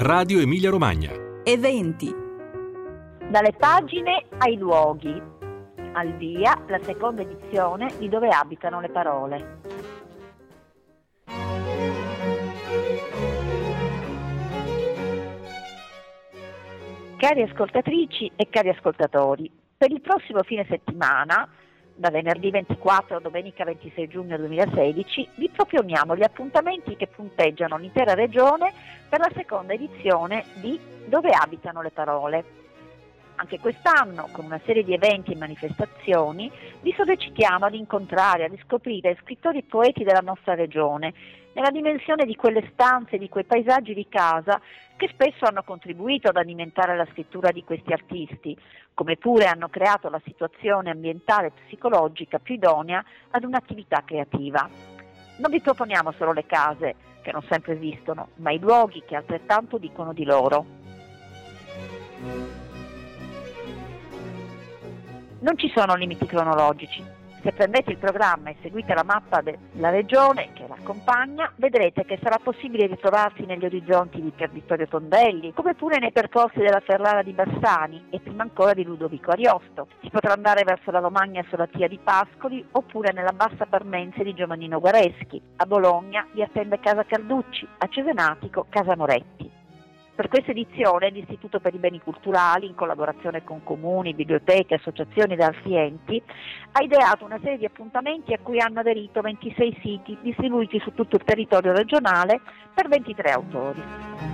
Radio Emilia Romagna. Eventi. Dalle pagine ai luoghi. Al via la seconda edizione di Dove abitano le parole. Cari ascoltatrici e cari ascoltatori, per il prossimo fine settimana, da venerdì 24 a domenica 26 giugno 2016, vi proponiamo gli appuntamenti che punteggiano l'intera regione per la seconda edizione di Dove abitano le parole. Anche quest'anno, con una serie di eventi e manifestazioni, vi sollecitiamo ad incontrare, a riscoprire scrittori e poeti della nostra regione, nella dimensione di quelle stanze, di quei paesaggi di casa che spesso hanno contribuito ad alimentare la scrittura di questi artisti, come pure hanno creato la situazione ambientale e psicologica più idonea ad un'attività creativa. Non vi proponiamo solo le case, che non sempre esistono, ma i luoghi che altrettanto dicono di loro. Non ci sono limiti cronologici. Se prendete il programma e seguite la mappa della regione che l'accompagna, vedrete che sarà possibile ritrovarsi negli orizzonti di Pier Vittorio Tondelli, come pure nei percorsi della Ferrara di Bassani e prima ancora di Ludovico Ariosto. Si potrà andare verso la Romagna sulla Tia di Pascoli oppure nella Bassa Parmense di Giovannino Guareschi. A Bologna vi attende Casa Carducci, a Cesenatico Casa Moretti. Per questa edizione l'Istituto per i Beni Culturali, in collaborazione con comuni, biblioteche, associazioni ed altri enti, ha ideato una serie di appuntamenti a cui hanno aderito 26 siti distribuiti su tutto il territorio regionale per 23 autori.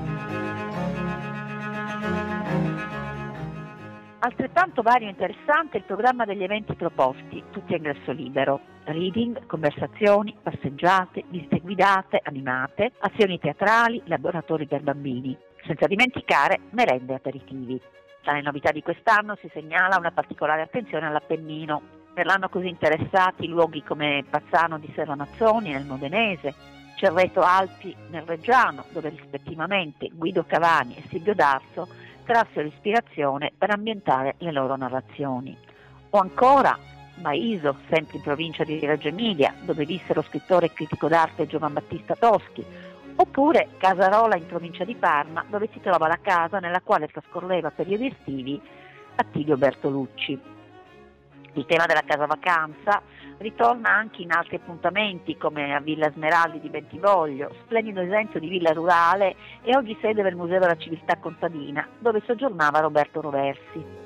Altrettanto vario e interessante è il programma degli eventi proposti, tutti a ingresso libero. Reading, conversazioni, passeggiate, visite guidate, animate, azioni teatrali, laboratori per bambini. Senza dimenticare merende e aperitivi. Tra le novità di quest'anno si segnala una particolare attenzione all'Appennino. Per l'anno così interessati luoghi come Pazzano di Serramazzoni nel Modenese, Cerreto Alpi nel Reggiano, dove rispettivamente Guido Cavani e Silvio D'Arso trassero ispirazione per ambientare le loro narrazioni. O ancora Maiso, sempre in provincia di Reggio Emilia, dove visse lo scrittore e critico d'arte Giovan Battista Toschi, oppure Casarola in provincia di Parma, dove si trova la casa nella quale trascorreva periodi estivi Attilio Bertolucci. Il tema della casa vacanza ritorna anche in altri appuntamenti come a Villa Smeraldi di Bentivoglio, splendido esempio di villa rurale e oggi sede del Museo della Civiltà Contadina, dove soggiornava Roberto Roversi.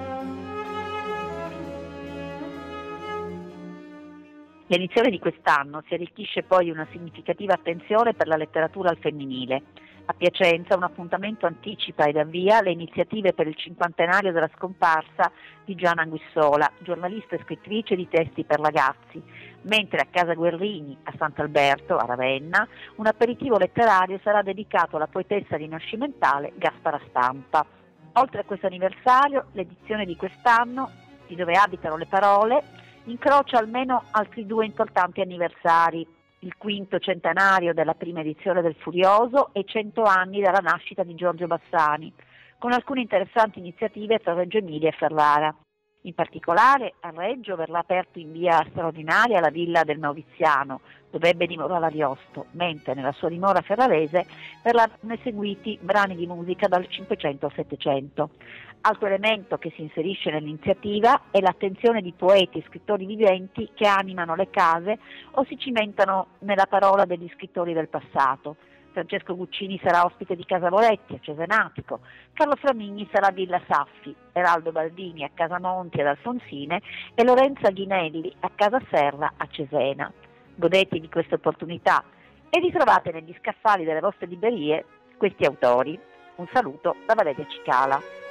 L'edizione di quest'anno si arricchisce poi una significativa attenzione per la letteratura al femminile. A Piacenza un appuntamento anticipa ed avvia le iniziative per il cinquantenario della scomparsa di Gianna Anguissola, giornalista e scrittrice di testi per ragazzi, mentre a Casa Guerrini, a Sant'Alberto, a Ravenna, un aperitivo letterario sarà dedicato alla poetessa rinascimentale Gaspara Stampa. Oltre a questo anniversario, l'edizione di quest'anno, di Dove abitano le parole, incrocia almeno altri 2 importanti anniversari, il 5° centenario della prima edizione del Furioso e 100 anni dalla nascita di Giorgio Bassani, con alcune interessanti iniziative tra Reggio Emilia e Ferrara. In particolare a Reggio verrà aperto in via straordinaria la Villa del Mauriziano, dove ebbe dimora l'Ariosto, mentre nella sua dimora ferrarese verranno eseguiti brani di musica dal 500 al 700. Altro elemento che si inserisce nell'iniziativa è l'attenzione di poeti e scrittori viventi che animano le case o si cimentano nella parola degli scrittori del passato. Francesco Guccini sarà ospite di Casa Moretti a Cesenatico, Carlo Flamigni sarà a Villa Saffi, Eraldo Baldini a Casa Monti ad Alfonsine e Lorenzo Aghinelli a Casa Serra a Cesena. Godete di questa opportunità e ritrovate negli scaffali delle vostre librerie questi autori. Un saluto da Valeria Cicala.